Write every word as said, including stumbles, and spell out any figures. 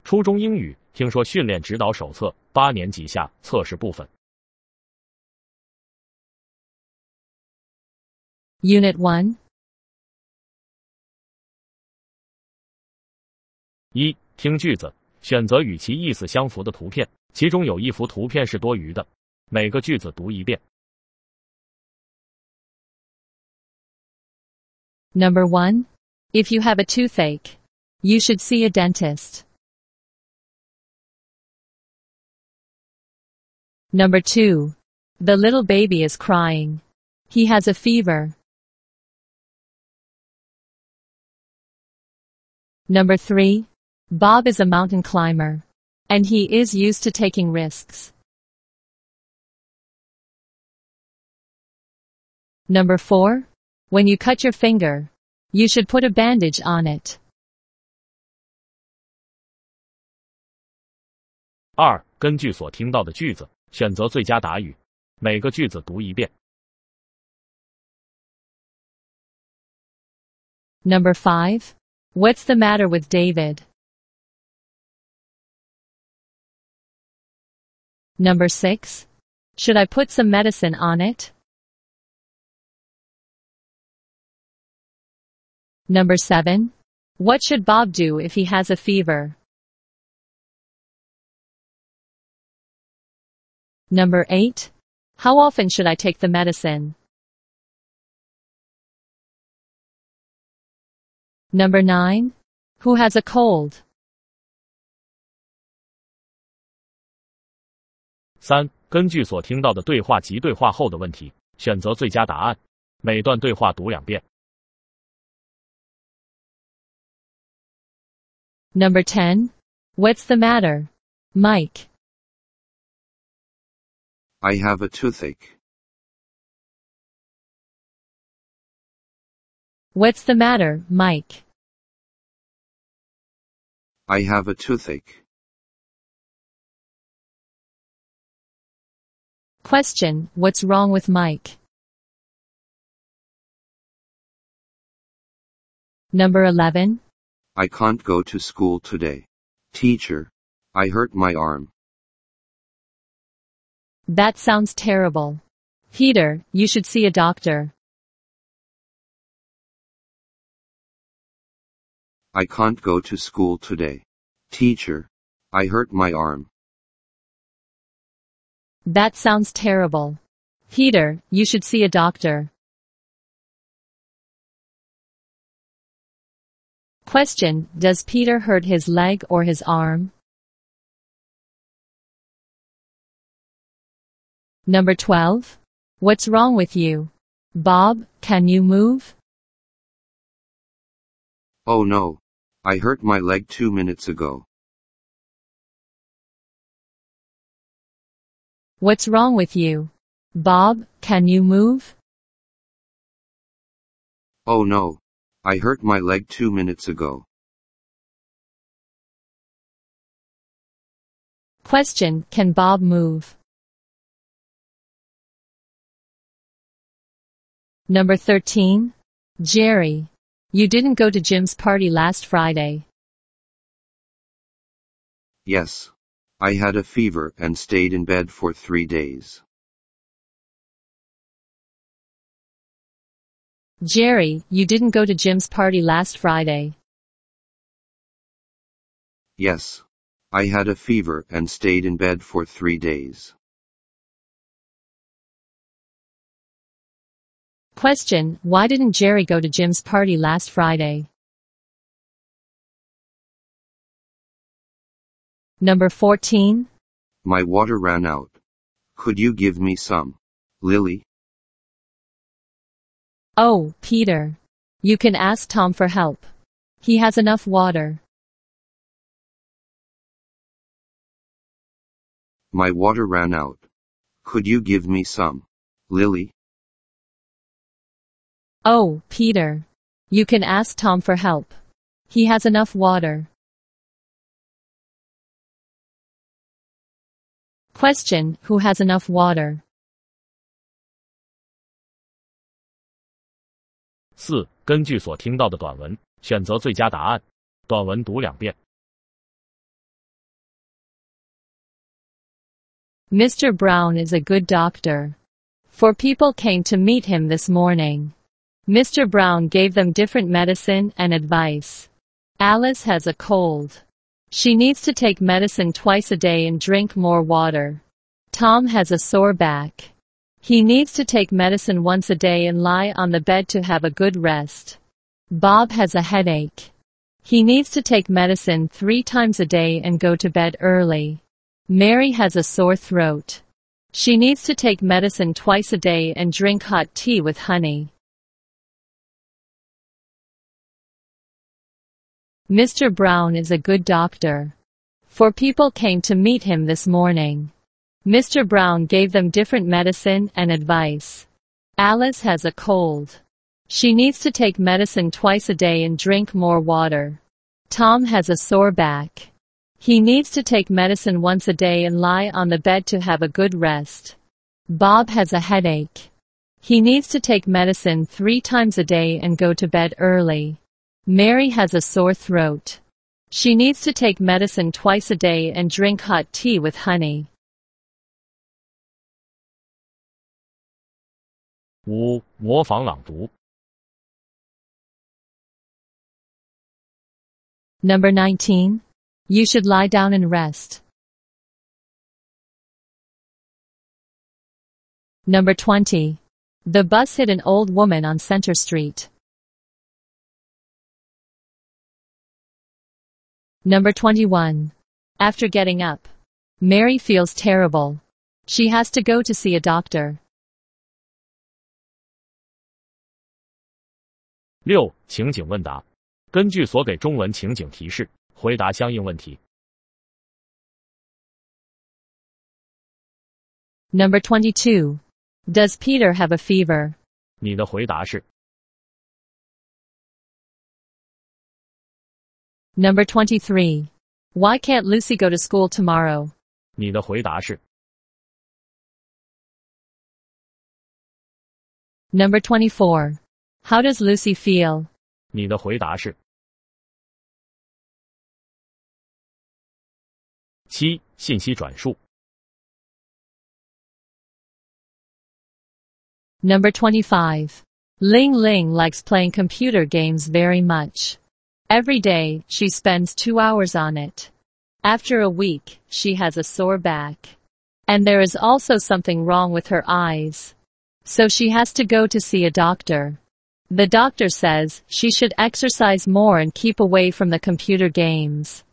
初中英语听说训练指导手册八年级下测试部分。 Unit one. 一、听句子，选择与其意思相符的图片，其中有一幅图片是多余的。每个句子读一遍。 Number one. If you have a toothache, you should see a dentist. Number two. The little baby is crying. He has a fever. Number three. Bob is a mountain climber, and he is used to taking risks. Number four. When you cut your finger, you should put a bandage on it. 二、根据所听到的句子，选择最佳答语。每个句子读一遍。 Number five. What's the matter with David? Number six. Should I put some medicine on it? Number seven. What should Bob do if he has a fever? Number eight. How often should I take the medicine? Number nine. Who has a cold? 三、根据所听到的对话及对话后的问题，选择最佳答案。每段对话读两遍。 Number ten. What's the matter, Mike? I have a toothache. What's the matter, Mike? I have a toothache. Question. What's wrong with Mike? Number eleven. I can't go to school today. Teacher, I hurt my arm. That sounds terrible. Peter, you should see a doctor. I can't go to school today. Teacher, I hurt my arm. That sounds terrible. Peter, you should see a doctor. Question. Does Peter hurt his leg or his arm? Number twelve. What's wrong with you? Bob, can you move? Oh no. I hurt my leg two minutes ago. What's wrong with you? Bob, can you move? Oh no. I hurt my leg two minutes ago. Question. Can Bob move? Number thirteen. Jerry, you didn't go to Jim's party last Friday. Yes. I had a fever and stayed in bed for three days. Jerry, you didn't go to Jim's party last Friday. Yes. I had a fever and stayed in bed for three days. Question. Why didn't Jerry go to Jim's party last Friday? Number fourteen. My water ran out. Could you give me some, Lily? Oh, Peter. You can ask Tom for help. He has enough water. My water ran out. Could you give me some, Lily? Oh, Peter. You can ask Tom for help. He has enough water. Question. Who has enough water? 四、根据所听到的短文，选择最佳答案。短文读两遍。 Mister Brown is a good doctor. Four people came to meet him this morning. Mister Brown gave them different medicine and advice. Alice has a cold. She needs to take medicine twice a day and drink more water. Tom has a sore back. He needs to take medicine once a day and lie on the bed to have a good rest. Bob has a headache. He needs to take medicine three times a day and go to bed early. Mary has a sore throat. She needs to take medicine twice a day and drink hot tea with honey. Mister Brown is a good doctor. Four people came to meet him this morning. Mister Brown gave them different medicine and advice. Alice has a cold. She needs to take medicine twice a day and drink more water. Tom has a sore back. He needs to take medicine once a day and lie on the bed to have a good rest. Bob has a headache. He needs to take medicine three times a day and go to bed early. Mary has a sore throat. She needs to take medicine twice a day and drink hot tea with honey. 五、模仿朗读。 Number nineteen. You should lie down and rest. Number twenty. The bus hit an old woman on Center Street. Number twenty-one. After getting up, Mary feels terrible. She has to go to see a doctor. 六、情景问答。根据所给中文情景提示，回答相应问题。 Number twenty-two. Does Peter have a fever? 你的回答是 Number twenty-three. Why can't Lucy go to school tomorrow? 你的回答是 Number twenty-four. How does Lucy feel? 你的回答是 七、信息转述。 Number twenty-five. Ling Ling likes playing computer games very much. Every day, she spends two hours on it. After a week, she has a sore back. And there is also something wrong with her eyes. So she has to go to see a doctor. The doctor says she should exercise more and keep away from the computer games.